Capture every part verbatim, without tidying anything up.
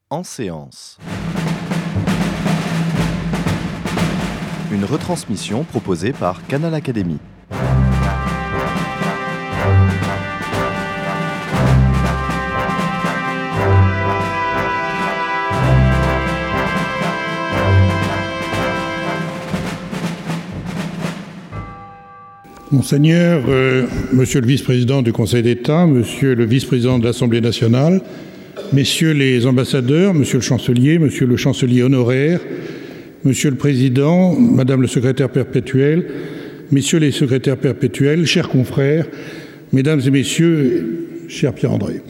en séance. Une retransmission proposée par Canal Académie. Monseigneur, euh, Monsieur le vice-président du Conseil d'État, Monsieur le vice-président de l'Assemblée nationale, Messieurs les ambassadeurs, Monsieur le chancelier, Monsieur le chancelier honoraire, Monsieur le président, Madame le secrétaire perpétuel, Messieurs les secrétaires perpétuels, chers confrères, Mesdames et Messieurs, cher Pierre-André,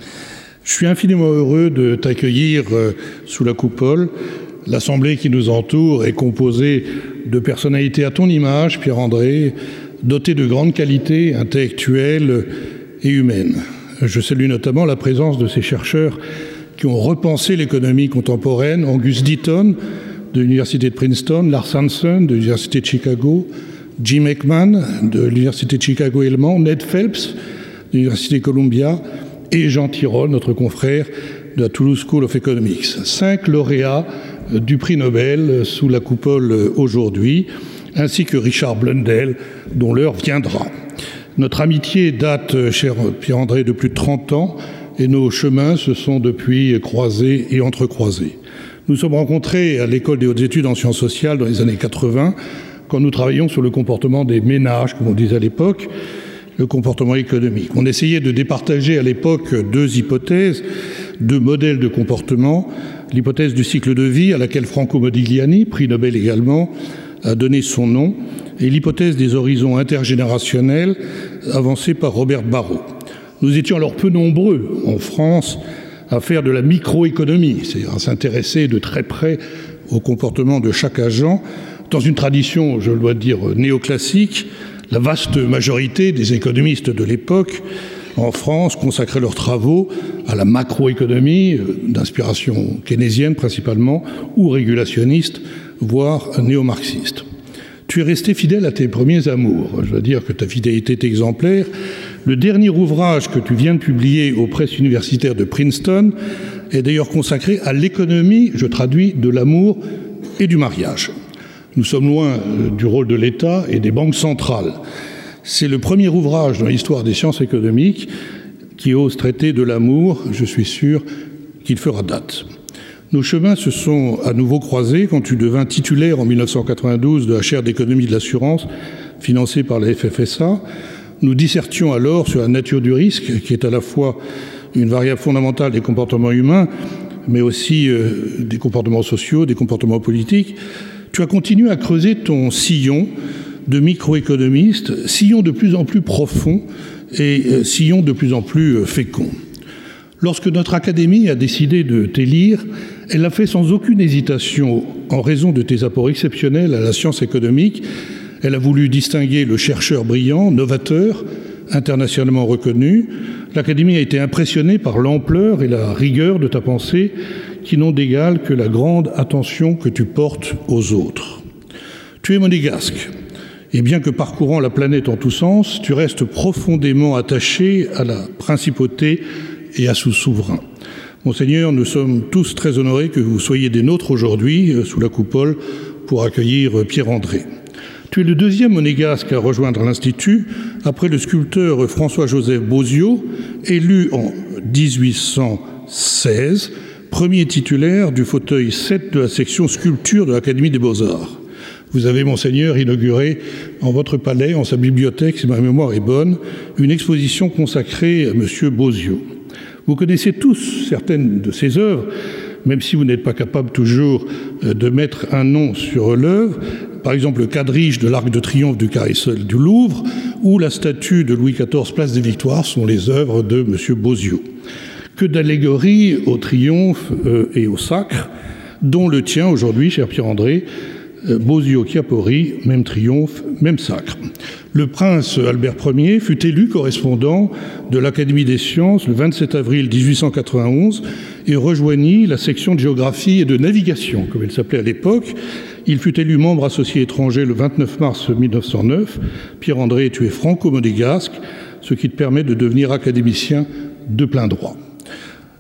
je suis infiniment heureux de t'accueillir euh, sous la coupole. L'Assemblée qui nous entoure est composée de personnalités à ton image, Pierre-André, dotées de grandes qualités intellectuelles et humaines. Je salue notamment la présence de ces chercheurs qui ont repensé l'économie contemporaine, Angus Deaton de l'Université de Princeton, Lars Hansen de l'Université de Chicago, Jim Heckman de l'Université de Chicago-Hellman, Ned Phelps de l'Université Columbia et Jean Tirole, notre confrère de la Toulouse School of Economics. Cinq lauréats du prix Nobel sous la coupole aujourd'hui, ainsi que Richard Blundell, dont l'heure viendra. Notre amitié date, cher Pierre-André, de plus de trente ans, et nos chemins se sont depuis croisés et entrecroisés. Nous sommes rencontrés à l'École des hautes études en sciences sociales dans les années quatre-vingts, quand nous travaillions sur le comportement des ménages, comme on disait à l'époque, le comportement économique. On essayait de départager à l'époque deux hypothèses, deux modèles de comportement, l'hypothèse du cycle de vie, à laquelle Franco Modigliani, prix Nobel également, a donné son nom, et l'hypothèse des horizons intergénérationnels avancée par Robert Barrault. Nous étions alors peu nombreux en France à faire de la microéconomie, c'est-à-dire à s'intéresser de très près au comportement de chaque agent. Dans une tradition, je dois dire, néoclassique, la vaste majorité des économistes de l'époque en France consacraient leurs travaux à la macroéconomie, d'inspiration keynésienne principalement, ou régulationniste, voire néo-marxiste. Tu es resté fidèle à tes premiers amours. Je dois dire que ta fidélité est exemplaire. Le dernier ouvrage que tu viens de publier aux presses universitaires de Princeton est d'ailleurs consacré à l'économie, je traduis, de l'amour et du mariage. Nous sommes loin du rôle de l'État et des banques centrales. C'est le premier ouvrage dans l'histoire des sciences économiques qui ose traiter de l'amour. Je suis sûr qu'il fera date. Nos chemins se sont à nouveau croisés quand tu devins titulaire en mille neuf cent quatre-vingt-douze de la chaire d'économie de l'assurance financée par la F F S A. Nous dissertions alors sur la nature du risque, qui est à la fois une variable fondamentale des comportements humains, mais aussi euh, des comportements sociaux, des comportements politiques. Tu as continué à creuser ton sillon de microéconomiste, sillon de plus en plus profond et euh, sillon de plus en plus euh, fécond. Lorsque notre Académie a décidé de t'élire, elle l'a fait sans aucune hésitation en raison de tes apports exceptionnels à la science économique. Elle a voulu distinguer le chercheur brillant, novateur, internationalement reconnu. L'Académie a été impressionnée par l'ampleur et la rigueur de ta pensée qui n'ont d'égal que la grande attention que tu portes aux autres. Tu es monégasque. Et bien que parcourant la planète en tous sens, tu restes profondément attaché à la principauté et à son souverain. Monseigneur, nous sommes tous très honorés que vous soyez des nôtres aujourd'hui, sous la coupole, pour accueillir Pierre-André. Tu es le deuxième monégasque à rejoindre l'Institut, après le sculpteur François-Joseph Bozio, élu en dix-huit cent seize, premier titulaire du fauteuil sept de la section sculpture de l'Académie des Beaux-Arts. Vous avez, Monseigneur, inauguré en votre palais, en sa bibliothèque, si ma mémoire est bonne, une exposition consacrée à M. Bozio. Vous connaissez tous certaines de ses œuvres, même si vous n'êtes pas capable toujours de mettre un nom sur l'œuvre. Par exemple, le quadrige de l'Arc de Triomphe du Carrousel du Louvre ou la statue de Louis quatorze, place des Victoires, sont les œuvres de M. Bozio. Que d'allégories au triomphe et au sacre, dont le tien aujourd'hui, cher Pierre-André, Bozio Chiappori, même triomphe, même sacre. Le prince Albert Ier fut élu correspondant de l'Académie des sciences le vingt-sept avril mille huit cent quatre-vingt-onze et rejoignit la section de géographie et de navigation, comme elle s'appelait à l'époque. Il fut élu membre associé étranger le vingt-neuf mars mille neuf cent neuf. Pierre-André, tu es franco-monégasque, ce qui te permet de devenir académicien de plein droit.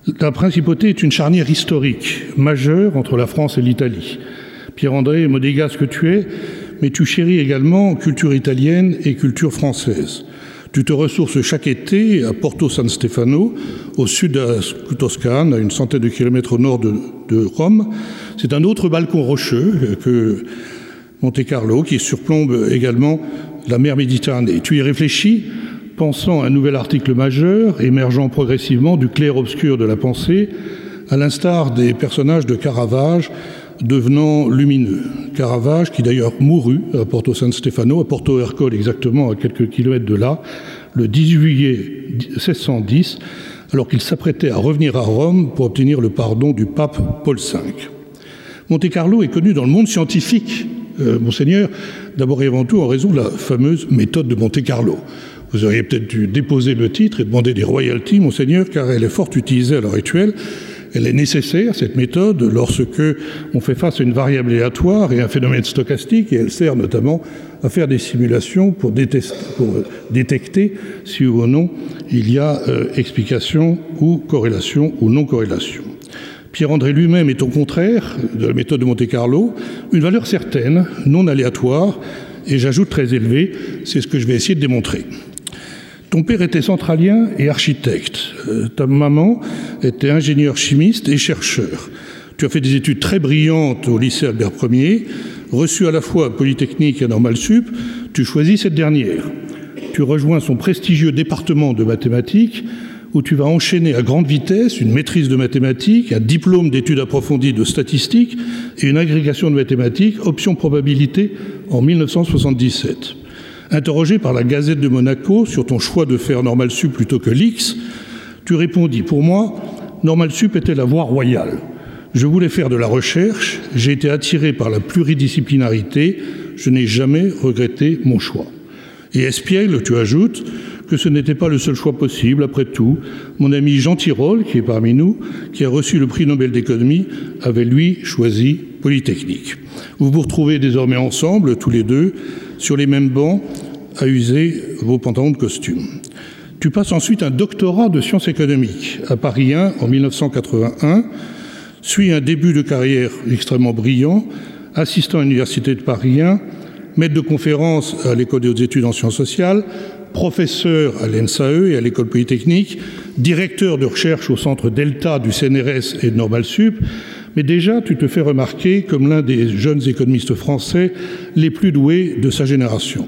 Ta principauté est une charnière historique, majeure entre la France et l'Italie. Pierre-André, monégasque que tu es, mais tu chéris également culture italienne et culture française. Tu te ressources chaque été à Porto San Stefano, au sud de la Toscane, à une centaine de kilomètres au nord de, de Rome. C'est un autre balcon rocheux que Monte Carlo, qui surplombe également la mer Méditerranée. Tu y réfléchis, pensant à un nouvel article majeur, émergeant progressivement du clair-obscur de la pensée, à l'instar des personnages de Caravage, devenant lumineux. Caravage, qui d'ailleurs mourut à Porto San Stefano, à Porto Ercole exactement, à quelques kilomètres de là, le dix-huit juillet mille sept cent dix, alors qu'il s'apprêtait à revenir à Rome pour obtenir le pardon du pape Paul cinq. Monte Carlo est connu dans le monde scientifique, euh, monseigneur, d'abord et avant tout en raison de la fameuse méthode de Monte Carlo. Vous auriez peut-être dû déposer le titre et demander des royalties, monseigneur, car elle est fort utilisée à l'heure actuelle. Elle est nécessaire, cette méthode, lorsque on fait face à une variable aléatoire et un phénomène stochastique, et elle sert notamment à faire des simulations pour, pour détecter si ou non il y a euh, explication ou corrélation ou non-corrélation. Pierre-André lui-même est au contraire de la méthode de Monte Carlo, une valeur certaine, non aléatoire, et j'ajoute très élevée, c'est ce que je vais essayer de démontrer. Ton père était centralien et architecte. Euh, ta maman était ingénieure chimiste et chercheur. Tu as fait des études très brillantes au lycée Albert Ier, reçu à la fois à Polytechnique et à Normal Sup. Tu choisis cette dernière. Tu rejoins son prestigieux département de mathématiques, où tu vas enchaîner à grande vitesse une maîtrise de mathématiques, un diplôme d'études approfondies de statistiques et une agrégation de mathématiques, option probabilité, en mille neuf cent soixante-dix-sept. Interrogé par la Gazette de Monaco sur ton choix de faire Normal Sup plutôt que l'I X, tu répondis « Pour moi, Normal Sup était la voie royale. Je voulais faire de la recherche, j'ai été attiré par la pluridisciplinarité, je n'ai jamais regretté mon choix. » Et espiègle, tu ajoutes que ce n'était pas le seul choix possible. Après tout, mon ami Jean Tirole, qui est parmi nous, qui a reçu le prix Nobel d'économie, avait lui choisi Polytechnique. Vous vous retrouvez désormais ensemble, tous les deux, sur les mêmes bancs, à user vos pantalons de costume. Tu passes ensuite un doctorat de sciences économiques à Paris un en mille neuf cent quatre-vingt-un, suit un début de carrière extrêmement brillant, assistant à l'Université de Paris un, maître de conférence à l'École des hautes études en sciences sociales, professeur à l'E N S A E et à l'École polytechnique, directeur de recherche au centre Delta du C N R S et de Normal Sup, mais déjà tu te fais remarquer comme l'un des jeunes économistes français les plus doués de sa génération.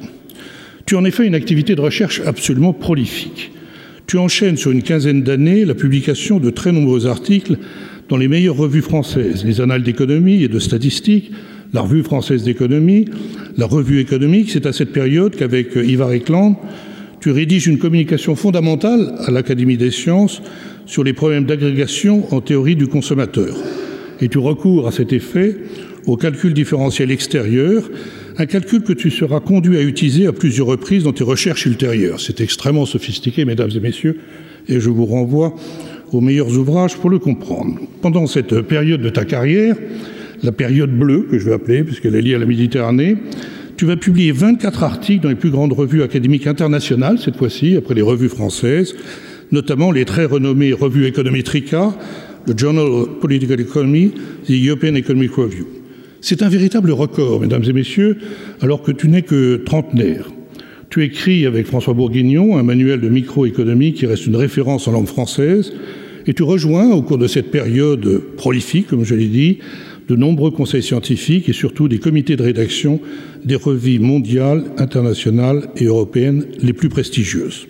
Tu en es fait une activité de recherche absolument prolifique. Tu enchaînes sur une quinzaine d'années la publication de très nombreux articles dans les meilleures revues françaises, les Annales d'économie et de statistique, la Revue française d'économie, la Revue économique. C'est à cette période qu'avec Ivar Ekland, tu rédiges une communication fondamentale à l'Académie des sciences sur les problèmes d'agrégation en théorie du consommateur. Et tu recours à cet effet au calcul différentiel extérieur, un calcul que tu seras conduit à utiliser à plusieurs reprises dans tes recherches ultérieures. C'est extrêmement sophistiqué, mesdames et messieurs, et je vous renvoie aux meilleurs ouvrages pour le comprendre. Pendant cette période de ta carrière, la période bleue, que je vais appeler, puisqu'elle est liée à la Méditerranée, tu vas publier vingt-quatre articles dans les plus grandes revues académiques internationales, cette fois-ci, après les revues françaises, notamment les très renommées revues Econometrica, le Journal of Political Economy, the European Economic Review. C'est un véritable record, mesdames et messieurs, alors que tu n'es que trentenaire. Tu écris avec François Bourguignon un manuel de microéconomie qui reste une référence en langue française, et tu rejoins, au cours de cette période prolifique, comme je l'ai dit, de nombreux conseils scientifiques et surtout des comités de rédaction des revues mondiales, internationales et européennes les plus prestigieuses.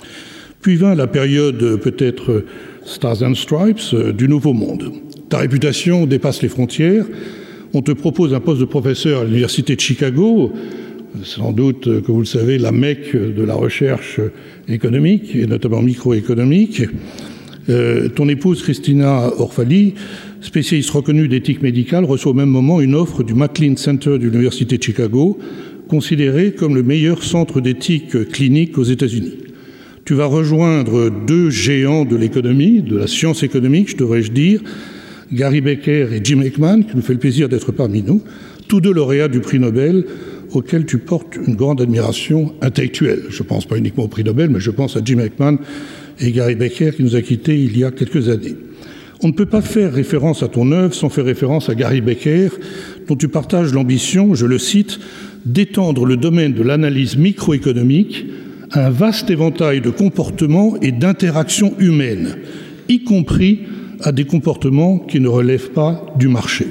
Puis vint la période peut-être Stars and Stripes du Nouveau Monde. Ta réputation dépasse les frontières. On te propose un poste de professeur à l'Université de Chicago, sans doute, que vous le savez, la Mecque de la recherche économique et notamment microéconomique. Euh, ton épouse Christina Orfali, spécialiste reconnue d'éthique médicale, reçoit au même moment une offre du McLean Center de l'Université de Chicago, considéré comme le meilleur centre d'éthique clinique aux États-Unis. Tu vas rejoindre deux géants de l'économie, de la science économique, je devrais-je dire, Gary Becker et Jim Heckman, qui nous fait le plaisir d'être parmi nous, tous deux lauréats du prix Nobel, auquel tu portes une grande admiration intellectuelle. Je ne pense pas uniquement au prix Nobel, mais je pense à Jim Heckman et Gary Becker, qui nous a quittés il y a quelques années. On ne peut pas faire référence à ton œuvre sans faire référence à Gary Becker, dont tu partages l'ambition, je le cite, d'étendre le domaine de l'analyse microéconomique à un vaste éventail de comportements et d'interactions humaines, y compris à des comportements qui ne relèvent pas du marché.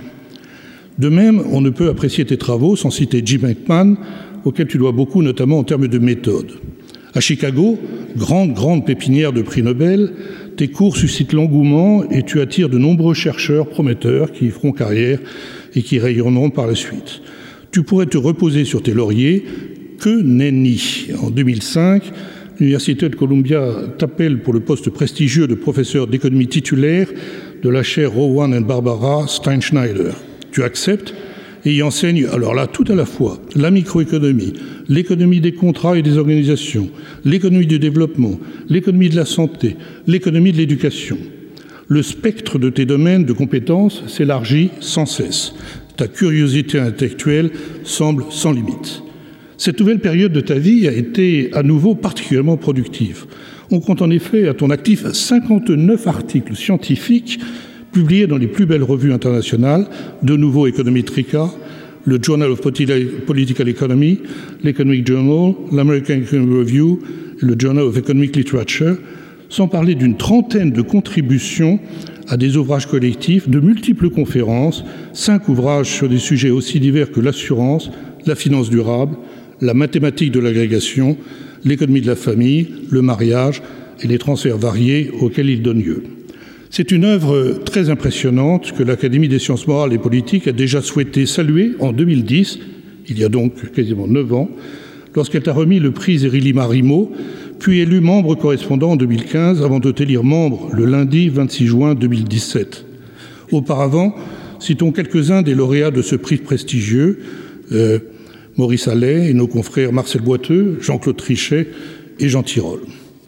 De même, on ne peut apprécier tes travaux sans citer Jim Heckman, auquel tu dois beaucoup, notamment en termes de méthode. À Chicago, grande, grande pépinière de prix Nobel, tes cours suscitent l'engouement et tu attires de nombreux chercheurs prometteurs qui y feront carrière et qui rayonneront par la suite. Tu pourrais te reposer sur tes lauriers. Que nenni. En deux mille cinq, l'Université de Columbia t'appelle pour le poste prestigieux de professeur d'économie titulaire de la chaire Rowan and Barbara Steinschneider. Tu acceptes et y enseignes, alors là, tout à la fois, la microéconomie, l'économie des contrats et des organisations, l'économie du développement, l'économie de la santé, l'économie de l'éducation. Le spectre de tes domaines de compétences s'élargit sans cesse. Ta curiosité intellectuelle semble sans limite. Cette nouvelle période de ta vie a été à nouveau particulièrement productive. On compte en effet à ton actif cinquante-neuf articles scientifiques publiés dans les plus belles revues internationales, de nouveau Econometrica, le Journal of Political Economy, l'Economic Journal, l'American Economic Review et le Journal of Economic Literature, sans parler d'une trentaine de contributions à des ouvrages collectifs, de multiples conférences, cinq ouvrages sur des sujets aussi divers que l'assurance, la finance durable, la mathématique de l'agrégation, l'économie de la famille, le mariage et les transferts variés auxquels il donne lieu. C'est une œuvre très impressionnante que l'Académie des sciences morales et politiques a déjà souhaité saluer en deux mille dix, il y a donc quasiment neuf ans, lorsqu'elle t'a remis le prix Zérylie Marimo, puis élu membre correspondant en deux mille quinze, avant de t'élire membre le lundi vingt-six juin deux mille dix-sept. Auparavant, citons quelques-uns des lauréats de ce prix prestigieux, euh, Maurice Allais et nos confrères Marcel Boiteux, Jean-Claude Trichet et Jean Tirole.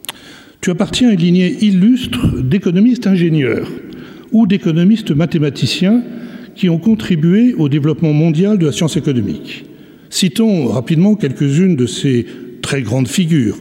Tu appartiens à une lignée illustre d'économistes ingénieurs ou d'économistes mathématiciens qui ont contribué au développement mondial de la science économique. Citons rapidement quelques-unes de ces très grandes figures,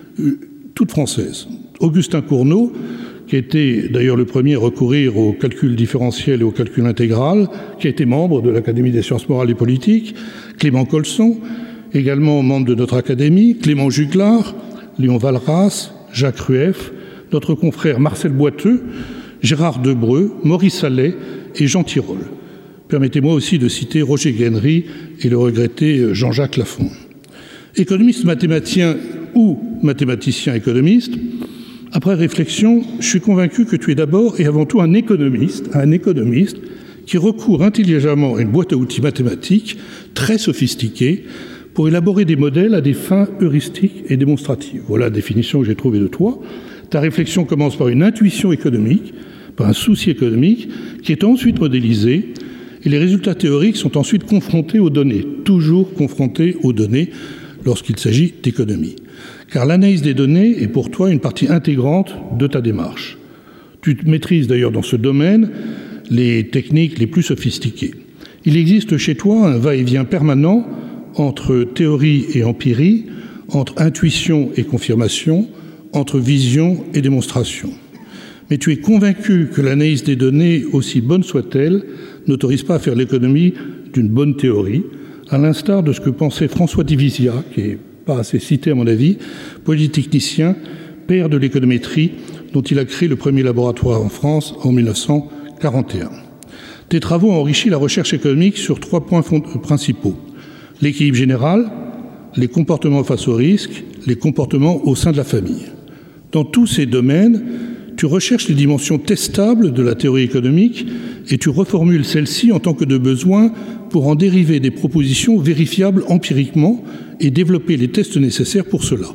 toutes françaises. Augustin Cournot, qui a été d'ailleurs le premier à recourir au calcul différentiel et au calcul intégral, qui a été membre de l'Académie des sciences morales et politiques, Clément Colson, également membre de notre Académie, Clément Juglar, Léon Walras, Jacques Rueff, notre confrère Marcel Boiteux, Gérard Debreu, Maurice Allais et Jean Tirole. Permettez-moi aussi de citer Roger Guenry et le regretté Jean-Jacques Lafont. Économiste mathématicien ou mathématicien économiste, après réflexion, je suis convaincu que tu es d'abord et avant tout un économiste, un économiste qui recourt intelligemment à une boîte à outils mathématiques très sophistiquée pour élaborer des modèles à des fins heuristiques et démonstratives. Voilà la définition que j'ai trouvée de toi. Ta réflexion commence par une intuition économique, par un souci économique, qui est ensuite modélisé, et les résultats théoriques sont ensuite confrontés aux données, toujours confrontés aux données lorsqu'il s'agit d'économie. Car l'analyse des données est pour toi une partie intégrante de ta démarche. Tu maîtrises d'ailleurs dans ce domaine les techniques les plus sophistiquées. Il existe chez toi un va-et-vient permanent entre théorie et empirie, entre intuition et confirmation, entre vision et démonstration. Mais tu es convaincu que l'analyse des données, aussi bonne soit-elle, n'autorise pas à faire l'économie d'une bonne théorie, à l'instar de ce que pensait François Divisia, qui n'est pas assez cité à mon avis, polytechnicien, père de l'économétrie, dont il a créé le premier laboratoire en France en mille neuf cent quarante et un. Tes travaux ont enrichi la recherche économique sur trois points principaux. L'équilibre général, les comportements face au risque, les comportements au sein de la famille. Dans tous ces domaines, tu recherches les dimensions testables de la théorie économique et tu reformules celle-ci en tant que de besoin pour en dériver des propositions vérifiables empiriquement et développer les tests nécessaires pour cela.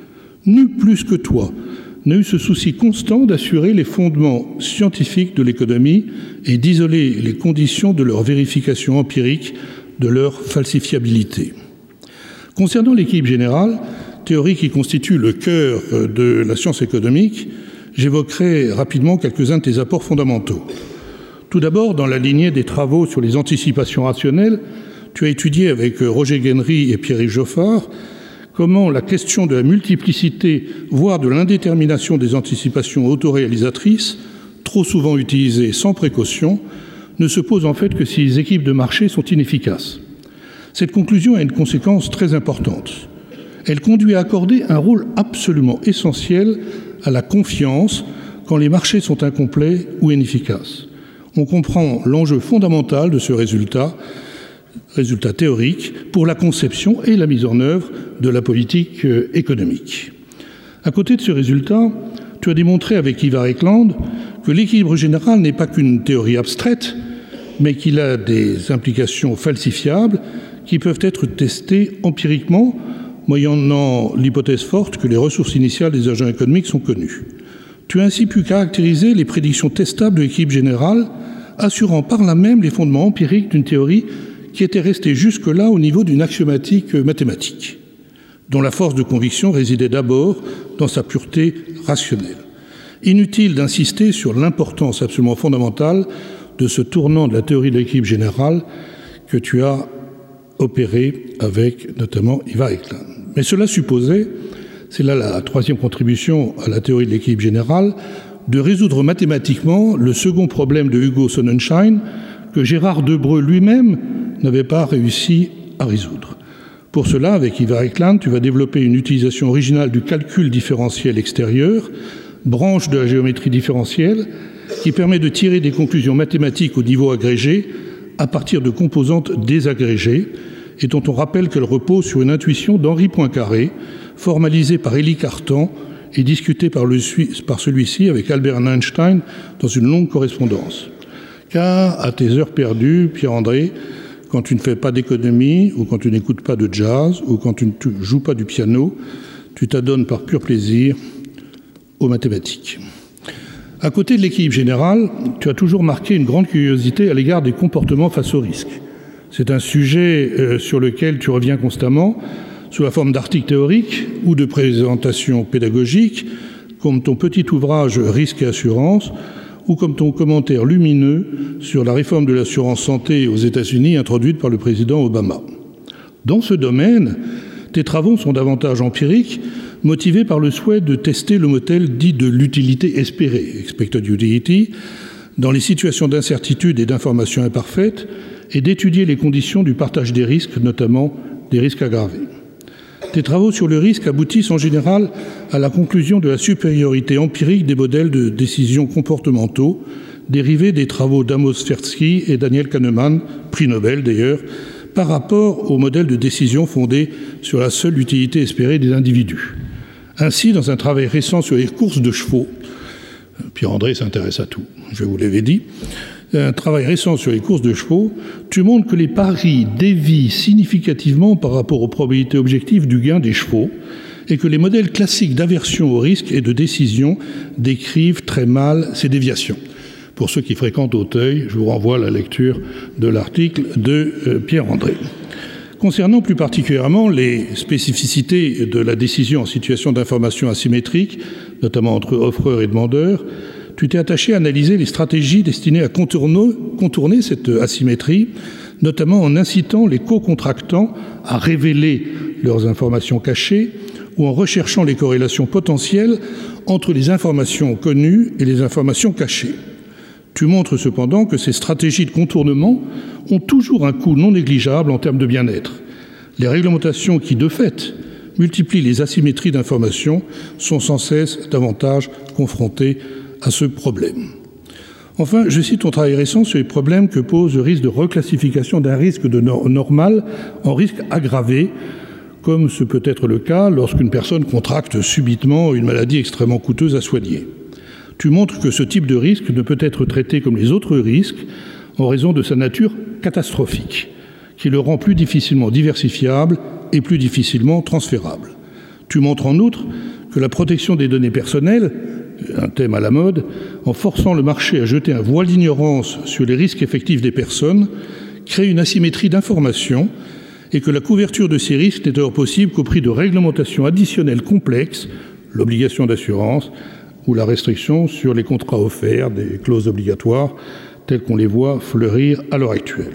Nul plus que toi n'a eu ce souci constant d'assurer les fondements scientifiques de l'économie et d'isoler les conditions de leur vérification empirique, de leur falsifiabilité. Concernant l'équilibre général, théorie qui constitue le cœur de la science économique, j'évoquerai rapidement quelques-uns de tes apports fondamentaux. Tout d'abord, dans la lignée des travaux sur les anticipations rationnelles, tu as étudié avec Roger Guenry et Pierre-Yves Joffard comment la question de la multiplicité, voire de l'indétermination des anticipations autoréalisatrices, trop souvent utilisées sans précaution, ne se pose en fait que si les équipes de marché sont inefficaces. Cette conclusion a une conséquence très importante. Elle conduit à accorder un rôle absolument essentiel à la confiance quand les marchés sont incomplets ou inefficaces. On comprend l'enjeu fondamental de ce résultat, résultat théorique, pour la conception et la mise en œuvre de la politique économique. À côté de ce résultat, tu as démontré avec Ivar Eklund que l'équilibre général n'est pas qu'une théorie abstraite, mais qu'il a des implications falsifiables qui peuvent être testées empiriquement, moyennant l'hypothèse forte que les ressources initiales des agents économiques sont connues. Tu as ainsi pu caractériser les prédictions testables de l'équilibre général, assurant par là même les fondements empiriques d'une théorie qui était restée jusque-là au niveau d'une axiomatique mathématique, dont la force de conviction résidait d'abord dans sa pureté rationnelle. Inutile d'insister sur l'importance absolument fondamentale de ce tournant de la théorie de l'équilibre général que tu as opéré avec notamment Ivar Eklund. Mais cela supposait, c'est là la troisième contribution à la théorie de l'équilibre général, de résoudre mathématiquement le second problème de Hugo Sonnenschein que Gérard Debreu lui-même n'avait pas réussi à résoudre. Pour cela, avec Ivar Eklund, tu vas développer une utilisation originale du calcul différentiel extérieur, branche de la géométrie différentielle, qui permet de tirer des conclusions mathématiques au niveau agrégé à partir de composantes désagrégées, et dont on rappelle qu'elle repose sur une intuition d'Henri Poincaré, formalisée par Élie Cartan et discutée par, le, par celui-ci avec Albert Einstein dans une longue correspondance. Car, à tes heures perdues, Pierre-André, quand tu ne fais pas d'économie, ou quand tu n'écoutes pas de jazz, ou quand tu ne joues pas du piano, tu t'adonnes par pur plaisir aux mathématiques. À côté de l'équilibre général, tu as toujours marqué une grande curiosité à l'égard des comportements face au risque. C'est un sujet euh, sur lequel tu reviens constamment, sous la forme d'articles théoriques ou de présentations pédagogiques, comme ton petit ouvrage « Risque et assurance », ou comme ton commentaire lumineux sur la réforme de l'assurance santé aux États-Unis introduite par le président Obama. Dans ce domaine, tes travaux sont davantage empiriques, motivés par le souhait de tester le modèle dit de l'utilité espérée, expected utility, dans les situations d'incertitude et d'information imparfaite, et d'étudier les conditions du partage des risques, notamment des risques aggravés. Tes travaux sur le risque aboutissent en général à la conclusion de la supériorité empirique des modèles de décision comportementaux, dérivés des travaux d'Amos Tversky et Daniel Kahneman, prix Nobel d'ailleurs, par rapport aux modèles de décision fondés sur la seule utilité espérée des individus. Ainsi, dans un travail récent sur les courses de chevaux, Pierre-André s'intéresse à tout, je vous l'avais dit, un travail récent sur les courses de chevaux, tu montres que les paris dévient significativement par rapport aux probabilités objectives du gain des chevaux et que les modèles classiques d'aversion au risque et de décision décrivent très mal ces déviations. Pour ceux qui fréquentent Auteuil, je vous renvoie à la lecture de l'article de euh, Pierre-André. Concernant plus particulièrement les spécificités de la décision en situation d'information asymétrique, notamment entre offreurs et demandeurs, tu t'es attaché à analyser les stratégies destinées à contourner, contourner cette asymétrie, notamment en incitant les co-contractants à révéler leurs informations cachées ou en recherchant les corrélations potentielles entre les informations connues et les informations cachées. Tu montres cependant que ces stratégies de contournement ont toujours un coût non négligeable en termes de bien-être. Les réglementations qui, de fait, multiplient les asymétries d'informations sont sans cesse davantage confrontées à ce problème. Enfin, je cite ton travail récent sur les problèmes que pose le risque de reclassification d'un risque de no- normal en risque aggravé, comme ce peut être le cas lorsqu'une personne contracte subitement une maladie extrêmement coûteuse à soigner. Tu montres que ce type de risque ne peut être traité comme les autres risques en raison de sa nature catastrophique, qui le rend plus difficilement diversifiable et plus difficilement transférable. Tu montres en outre que la protection des données personnelles, un thème à la mode, en forçant le marché à jeter un voile d'ignorance sur les risques effectifs des personnes, crée une asymétrie d'information et que la couverture de ces risques n'est alors possible qu'au prix de réglementations additionnelles complexes, l'obligation d'assurance ou la restriction sur les contrats offerts, des clauses obligatoires, telles qu'on les voit fleurir à l'heure actuelle.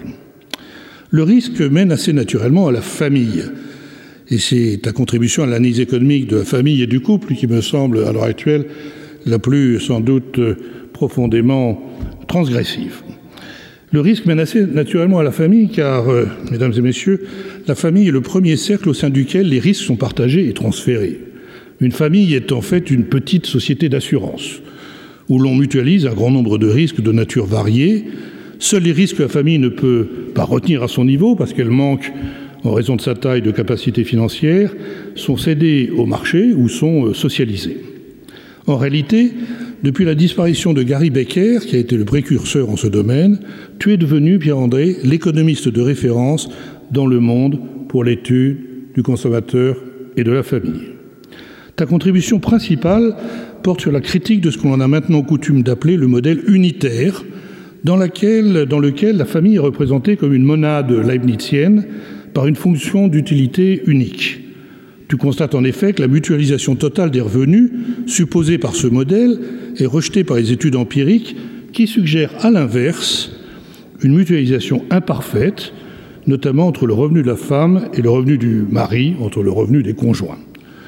Le risque mène assez naturellement à la famille. Et c'est ta contribution à l'analyse économique de la famille et du couple qui me semble, à l'heure actuelle, la plus sans doute profondément transgressive. Le risque menaçait naturellement à la famille, car, euh, mesdames et messieurs, la famille est le premier cercle au sein duquel les risques sont partagés et transférés. Une famille est en fait une petite société d'assurance, où l'on mutualise un grand nombre de risques de nature variée. Seuls les risques que la famille ne peut pas retenir à son niveau, parce qu'elle manque, en raison de sa taille, de capacité financière, sont cédés au marché ou sont socialisés. En réalité, depuis la disparition de Gary Becker, qui a été le précurseur en ce domaine, tu es devenu, Pierre-André, l'économiste de référence dans le monde pour l'étude du consommateur et de la famille. Ta contribution principale porte sur la critique de ce qu'on a maintenant coutume d'appeler le modèle unitaire, dans, laquelle, dans lequel la famille est représentée comme une monade leibnizienne par une fonction d'utilité unique. Tu constates en effet que la mutualisation totale des revenus, supposée par ce modèle, est rejetée par les études empiriques qui suggèrent à l'inverse une mutualisation imparfaite, notamment entre le revenu de la femme et le revenu du mari, entre le revenu des conjoints.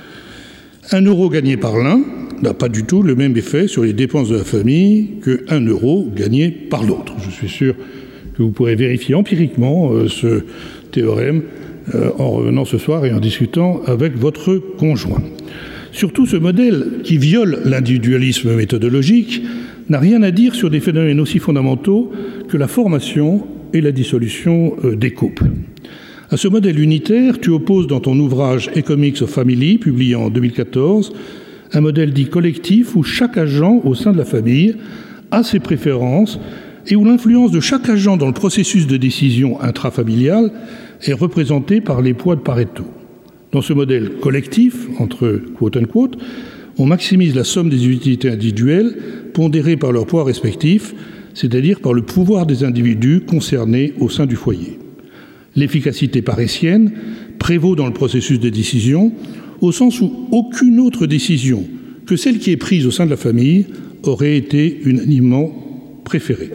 Un euro gagné par l'un n'a pas du tout le même effet sur les dépenses de la famille qu'un euro gagné par l'autre. Je suis sûr que vous pourrez vérifier empiriquement euh, ce théorème euh, en revenant ce soir et en discutant avec votre conjoint. Surtout, ce modèle qui viole l'individualisme méthodologique n'a rien à dire sur des phénomènes aussi fondamentaux que la formation et la dissolution euh, des couples. À ce modèle unitaire, tu opposes dans ton ouvrage Economics of Family, publié en deux mille quatorze, un modèle dit collectif où chaque agent au sein de la famille a ses préférences et où l'influence de chaque agent dans le processus de décision intrafamiliale est représentée par les poids de Pareto. Dans ce modèle collectif, entre quote-unquote, on maximise la somme des utilités individuelles pondérées par leurs poids respectifs, c'est-à-dire par le pouvoir des individus concernés au sein du foyer. L'efficacité parisienne prévaut dans le processus de décision, au sens où aucune autre décision que celle qui est prise au sein de la famille aurait été unanimement préférée.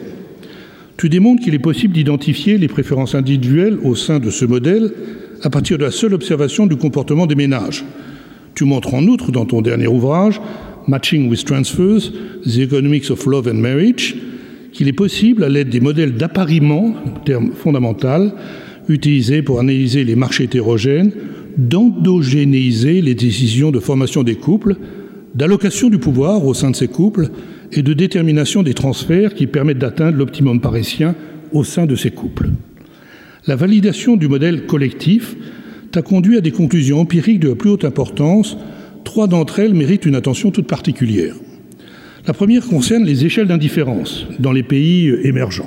Tu démontres qu'il est possible d'identifier les préférences individuelles au sein de ce modèle à partir de la seule observation du comportement des ménages. Tu montres en outre dans ton dernier ouvrage, Matching with Transfers, The Economics of Love and Marriage, qu'il est possible, à l'aide des modèles d'appariement, terme fondamental, utilisés pour analyser les marchés hétérogènes, d'endogénéiser les décisions de formation des couples, d'allocation du pouvoir au sein de ces couples et de détermination des transferts qui permettent d'atteindre l'optimum parisien au sein de ces couples. La validation du modèle collectif t'a conduit à des conclusions empiriques de la plus haute importance. Trois d'entre elles méritent une attention toute particulière. La première concerne les échelles d'indifférence dans les pays émergents.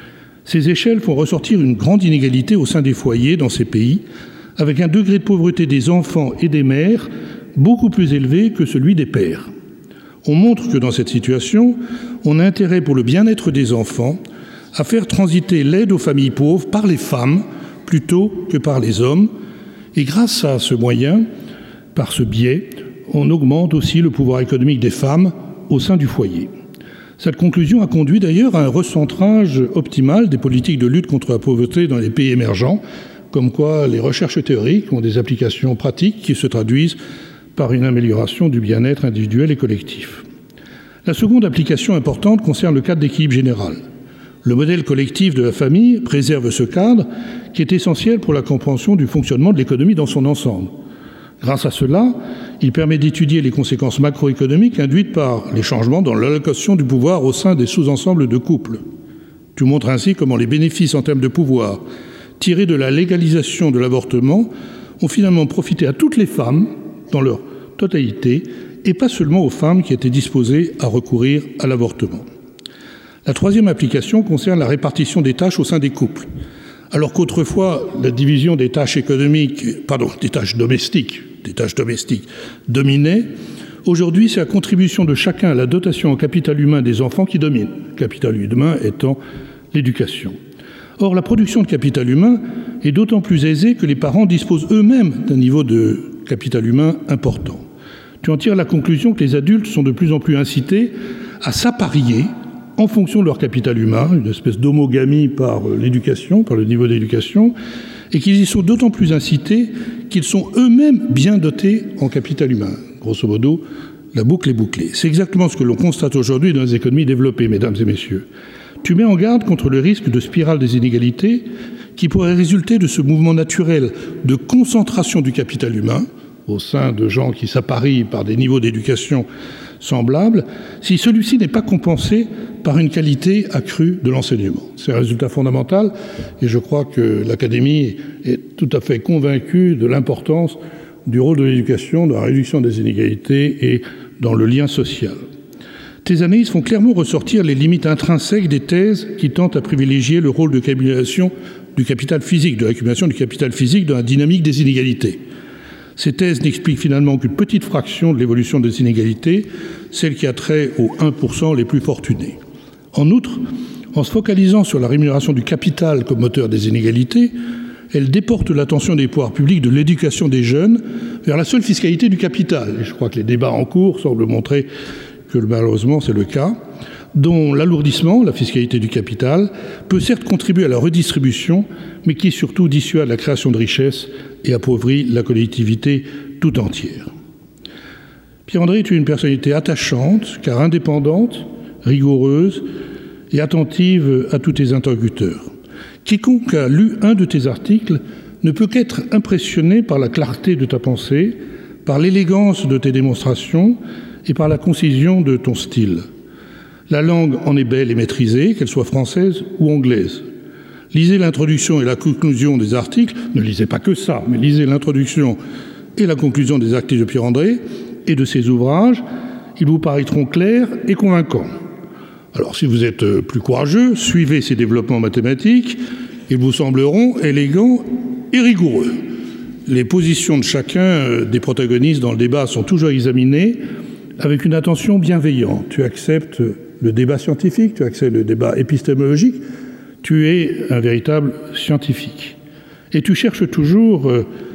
Ces échelles font ressortir une grande inégalité au sein des foyers dans ces pays, avec un degré de pauvreté des enfants et des mères beaucoup plus élevé que celui des pères. On montre que dans cette situation, on a intérêt pour le bien-être des enfants à faire transiter l'aide aux familles pauvres par les femmes plutôt que par les hommes. Et grâce à ce moyen, par ce biais, on augmente aussi le pouvoir économique des femmes au sein du foyer. Cette conclusion a conduit d'ailleurs à un recentrage optimal des politiques de lutte contre la pauvreté dans les pays émergents, comme quoi les recherches théoriques ont des applications pratiques qui se traduisent par une amélioration du bien-être individuel et collectif. La seconde application importante concerne le cadre d'équilibre général. Le modèle collectif de la famille préserve ce cadre qui est essentiel pour la compréhension du fonctionnement de l'économie dans son ensemble. Grâce à cela, il permet d'étudier les conséquences macroéconomiques induites par les changements dans l'allocation du pouvoir au sein des sous-ensembles de couples. Tu montres ainsi comment les bénéfices en termes de pouvoir tirés de la légalisation de l'avortement ont finalement profité à toutes les femmes dans leur totalité et pas seulement aux femmes qui étaient disposées à recourir à l'avortement. La troisième application concerne la répartition des tâches au sein des couples. Alors qu'autrefois, la division des tâches économiques, pardon, des tâches domestiques, des tâches domestiques dominait, aujourd'hui, c'est la contribution de chacun à la dotation en capital humain des enfants qui domine, le capital humain étant l'éducation. Or, la production de capital humain est d'autant plus aisée que les parents disposent eux-mêmes d'un niveau de capital humain important. Tu en tires la conclusion que les adultes sont de plus en plus incités à s'apparier en fonction de leur capital humain, une espèce d'homogamie par l'éducation, par le niveau d'éducation, et qu'ils y sont d'autant plus incités qu'ils sont eux-mêmes bien dotés en capital humain. Grosso modo, La boucle est bouclée. C'est exactement ce que l'on constate aujourd'hui dans les économies développées, mesdames et messieurs. Tu mets en garde contre le risque de spirale des inégalités qui pourrait résulter de ce mouvement naturel de concentration du capital humain au sein de gens qui s'apparient par des niveaux d'éducation semblables, si celui-ci n'est pas compensé par une qualité accrue de l'enseignement. C'est un résultat fondamental et je crois que l'Académie est tout à fait convaincue de l'importance du rôle de l'éducation dans la réduction des inégalités et dans le lien social. Tes analyses font clairement ressortir les limites intrinsèques des thèses qui tentent à privilégier le rôle de l'accumulation du capital physique, de l'accumulation du capital physique dans la dynamique des inégalités. Ces thèses n'expliquent finalement qu'une petite fraction de l'évolution des inégalités, celle qui a trait aux un pour cent les plus fortunés. En outre, en se focalisant sur la rémunération du capital comme moteur des inégalités, elle déporte l'attention des pouvoirs publics de l'éducation des jeunes vers la seule fiscalité du capital. Et je crois que les débats en cours semblent montrer que malheureusement c'est le cas, dont l'alourdissement, la fiscalité du capital, peut certes contribuer à la redistribution, mais qui surtout dissuade la création de richesses et appauvrit la collectivité tout entière. Pierre-André est une personnalité attachante, car indépendante, rigoureuse et attentive à tous tes interlocuteurs. Quiconque a lu un de tes articles ne peut qu'être impressionné par la clarté de ta pensée, par l'élégance de tes démonstrations et par la concision de ton style. La langue en est belle et maîtrisée, qu'elle soit française ou anglaise. Lisez l'introduction et la conclusion des articles, ne lisez pas que ça, mais lisez l'introduction et la conclusion des articles de Pierre-André et de ses ouvrages, ils vous paraîtront clairs et convaincants. Alors si vous êtes plus courageux, suivez ces développements mathématiques, ils vous sembleront élégants et rigoureux. Les positions de chacun des protagonistes dans le débat sont toujours examinées avec une attention bienveillante. Tu acceptes le débat scientifique, tu acceptes le débat épistémologique, tu es un véritable scientifique. Et tu cherches toujours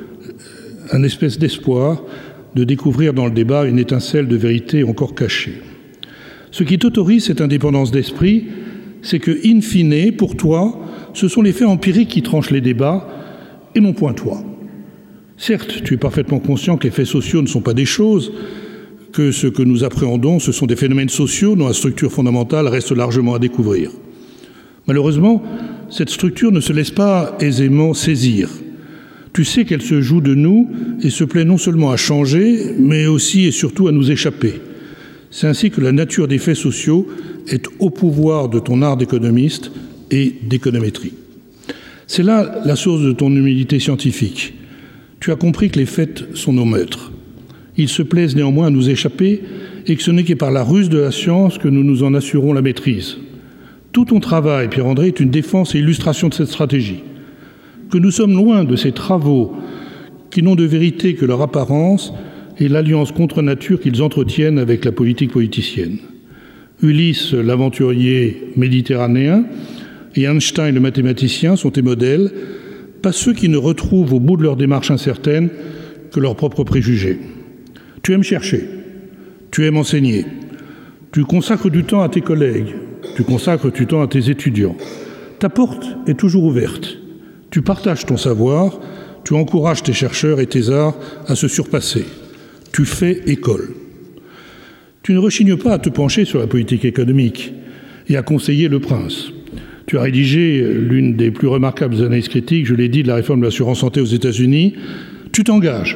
un espèce d'espoir de découvrir dans le débat une étincelle de vérité encore cachée. Ce qui t'autorise cette indépendance d'esprit, c'est que, in fine, pour toi, ce sont les faits empiriques qui tranchent les débats et non point toi. Certes, tu es parfaitement conscient que les faits sociaux ne sont pas des choses, que ce que nous appréhendons, ce sont des phénomènes sociaux dont la structure fondamentale reste largement à découvrir. Malheureusement, cette structure ne se laisse pas aisément saisir. Tu sais qu'elle se joue de nous et se plaît non seulement à changer, mais aussi et surtout à nous échapper. C'est ainsi que la nature des faits sociaux est au pouvoir de ton art d'économiste et d'économétrie. C'est là la source de ton humilité scientifique. Tu as compris que les faits sont nos maîtres. Ils se plaisent néanmoins à nous échapper et que ce n'est que par la ruse de la science que nous nous en assurons la maîtrise. Tout ton travail, Pierre-André, est une défense et illustration de cette stratégie. Que nous sommes loin de ces travaux qui n'ont de vérité que leur apparence et l'alliance contre nature qu'ils entretiennent avec la politique politicienne. Ulysse, l'aventurier méditerranéen, et Einstein, le mathématicien, sont tes modèles, pas ceux qui ne retrouvent au bout de leur démarche incertaine que leurs propres préjugés. Tu aimes chercher, tu aimes enseigner, tu consacres du temps à tes collègues, tu consacres du temps à tes étudiants. Ta porte est toujours ouverte, tu partages ton savoir, tu encourages tes chercheurs et tes arts à se surpasser. Tu fais école. Tu ne rechignes pas à te pencher sur la politique économique et à conseiller le prince. Tu as rédigé l'une des plus remarquables analyses critiques, je l'ai dit, de la réforme de l'assurance santé aux États-Unis. Tu t'engages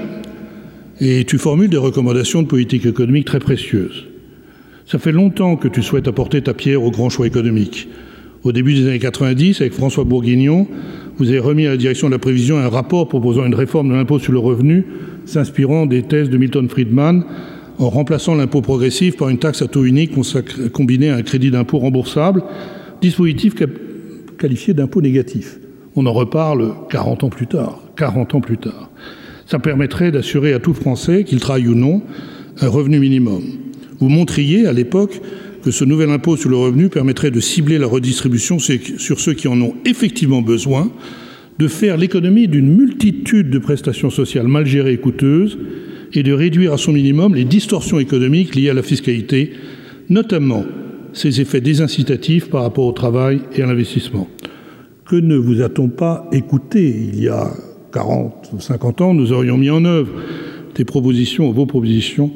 et tu formules des recommandations de politique économique très précieuses. Ça fait longtemps que tu souhaites apporter ta pierre au grand choix économique. Au début des années quatre-vingt-dix, avec François Bourguignon, vous avez remis à la direction de la prévision un rapport proposant une réforme de l'impôt sur le revenu s'inspirant des thèses de Milton Friedman en remplaçant l'impôt progressif par une taxe à taux unique combinée à un crédit d'impôt remboursable, dispositif qualifié d'impôt négatif. On en reparle quarante ans plus tard. quarante ans plus tard. Ça permettrait d'assurer à tout Français, qu'il travaille ou non, un revenu minimum. Vous montriez à l'époque que ce nouvel impôt sur le revenu permettrait de cibler la redistribution sur ceux qui en ont effectivement besoin, de faire l'économie d'une multitude de prestations sociales mal gérées et coûteuses et de réduire à son minimum les distorsions économiques liées à la fiscalité, notamment ses effets désincitatifs par rapport au travail et à l'investissement. Que ne vous a-t-on pas écouté il y a quarante ou cinquante ans, nous aurions mis en œuvre tes propositions, vos propositions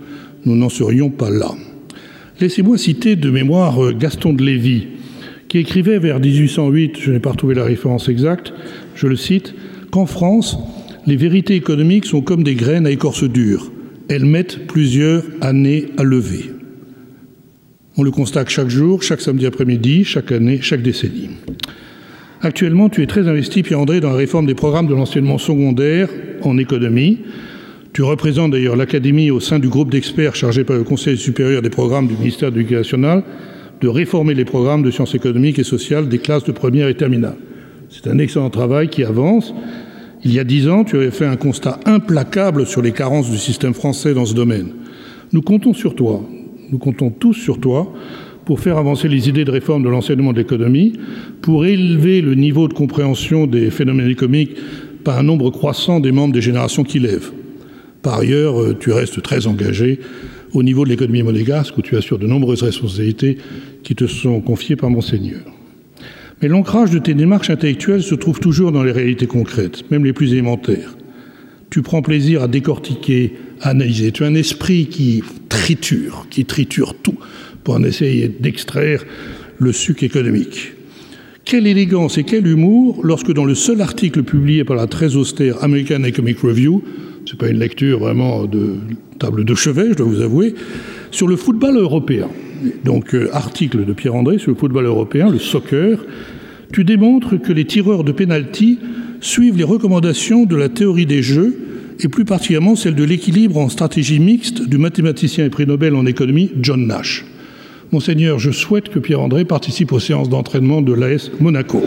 nous n'en serions pas là. Laissez-moi citer de mémoire Gaston de Lévy, qui écrivait vers dix-huit cent huit, je n'ai pas retrouvé la référence exacte, je le cite, « qu'en France, les vérités économiques sont comme des graines à écorce dure. Elles mettent plusieurs années à lever. » On le constate chaque jour, chaque samedi après-midi, chaque année, chaque décennie. Actuellement, tu es très investi, Pierre-André, dans la réforme des programmes de l'enseignement secondaire en économie. Tu représentes d'ailleurs l'Académie au sein du groupe d'experts chargé par le Conseil supérieur des programmes du ministère de l'Éducation nationale de réformer les programmes de sciences économiques et sociales des classes de première et terminale. C'est un excellent travail qui avance. Il y a dix ans, tu avais fait un constat implacable sur les carences du système français dans ce domaine. Nous comptons sur toi, nous comptons tous sur toi pour faire avancer les idées de réforme de l'enseignement de l'économie, pour élever le niveau de compréhension des phénomènes économiques par un nombre croissant des membres des générations qui lèvent. Par ailleurs, tu restes très engagé au niveau de l'économie monégasque, où tu assures de nombreuses responsabilités qui te sont confiées par Monseigneur. Mais l'ancrage de tes démarches intellectuelles se trouve toujours dans les réalités concrètes, même les plus élémentaires. Tu prends plaisir à décortiquer, à analyser. Tu as un esprit qui triture, qui triture tout, pour en essayer d'extraire le suc économique. Quelle élégance et quel humour lorsque dans le seul article publié par la très austère American Economic Review, c'est pas une lecture vraiment de table de chevet, je dois vous avouer, sur le football européen, donc euh, article de Pierre-André sur le football européen, le soccer, tu démontres que les tireurs de pénalty suivent les recommandations de la théorie des jeux et plus particulièrement celle de l'équilibre en stratégie mixte du mathématicien et prix Nobel en économie John Nash. Monseigneur, je souhaite que Pierre-André participe aux séances d'entraînement de l'A S Monaco.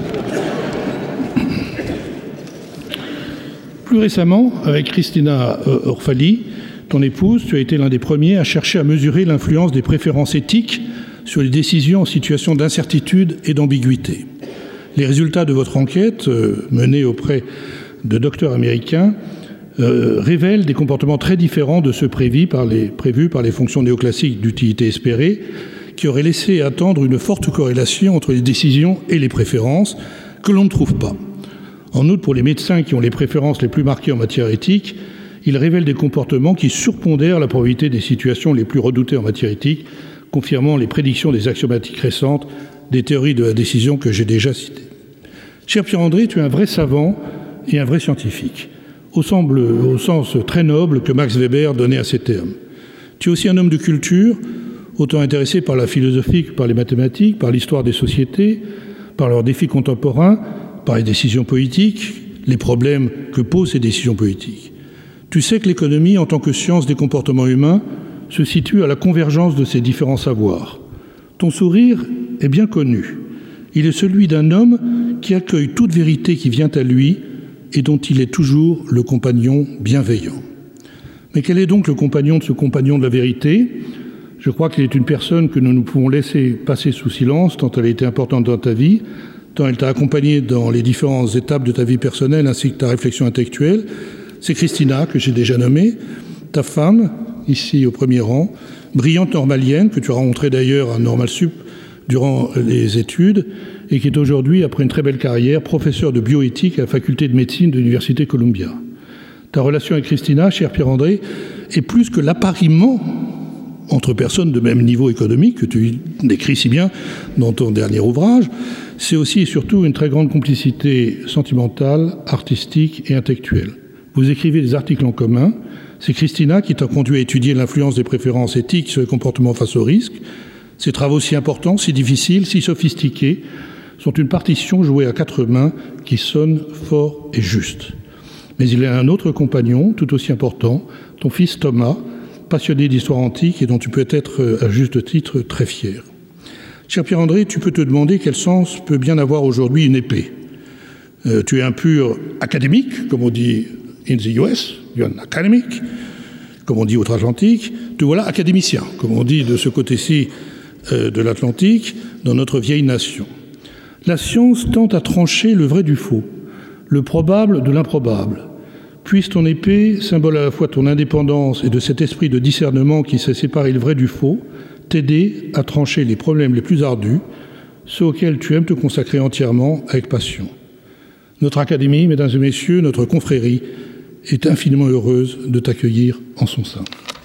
Plus récemment, avec Christina Orfali, ton épouse, tu as été l'un des premiers à chercher à mesurer l'influence des préférences éthiques sur les décisions en situation d'incertitude et d'ambiguïté. Les résultats de votre enquête, euh, menée auprès de docteurs américains, euh, révèlent des comportements très différents de ceux prévus par les, prévus par les fonctions néoclassiques d'utilité espérée, qui auraient laissé attendre une forte corrélation entre les décisions et les préférences que l'on ne trouve pas. En outre, pour les médecins qui ont les préférences les plus marquées en matière éthique, ils révèlent des comportements qui surpondèrent la probabilité des situations les plus redoutées en matière éthique, confirmant les prédictions des axiomatiques récentes des théories de la décision que j'ai déjà citées. Cher Pierre-André, tu es un vrai savant et un vrai scientifique, au, semble, au sens très noble que Max Weber donnait à ces termes. Tu es aussi un homme de culture, autant intéressé par la philosophie que par les mathématiques, par l'histoire des sociétés, par leurs défis contemporains, par les décisions politiques, les problèmes que posent ces décisions politiques. Tu sais que l'économie, en tant que science des comportements humains, se situe à la convergence de ces différents savoirs. Ton sourire est bien connu. Il est celui d'un homme qui accueille toute vérité qui vient à lui et dont il est toujours le compagnon bienveillant. Mais quel est donc le compagnon de ce compagnon de la vérité ? Je crois qu'il est une personne que nous ne pouvons laisser passer sous silence, tant elle a été importante dans ta vie, tant elle t'a accompagné dans les différentes étapes de ta vie personnelle ainsi que ta réflexion intellectuelle. C'est Christina, que j'ai déjà nommée, ta femme, ici au premier rang, brillante normalienne, que tu as rencontrée d'ailleurs à Normal Sup durant les études, et qui est aujourd'hui, après une très belle carrière, professeur de bioéthique à la faculté de médecine de l'Université Columbia. Ta relation avec Christina, cher Pierre-André, est plus que l'appariement entre personnes de même niveau économique, que tu décris si bien dans ton dernier ouvrage. C'est aussi et surtout une très grande complicité sentimentale, artistique et intellectuelle. Vous écrivez des articles en commun. C'est Christina qui t'a conduit à étudier l'influence des préférences éthiques sur les comportements face au risque. Ces travaux si importants, si difficiles, si sophistiqués, sont une partition jouée à quatre mains qui sonne fort et juste. Mais il y a un autre compagnon, tout aussi important, ton fils Thomas, passionné d'histoire antique et dont tu peux être, à juste titre, très fier. Cher Pierre-André, tu peux te demander quel sens peut bien avoir aujourd'hui une épée. Euh, tu es un pur académique, comme on dit in the U S, you're an academic, comme on dit outre-Atlantique. Te voilà académicien, comme on dit de ce côté-ci euh, de l'Atlantique, dans notre vieille nation. La science tente à trancher le vrai du faux, le probable de l'improbable. Puisse ton épée, symbole à la fois de ton indépendance et de cet esprit de discernement qui sait séparer le vrai du faux, t'aider à trancher les problèmes les plus ardus, ceux auxquels tu aimes te consacrer entièrement avec passion. Notre Académie, mesdames et messieurs, notre confrérie, est infiniment heureuse de t'accueillir en son sein.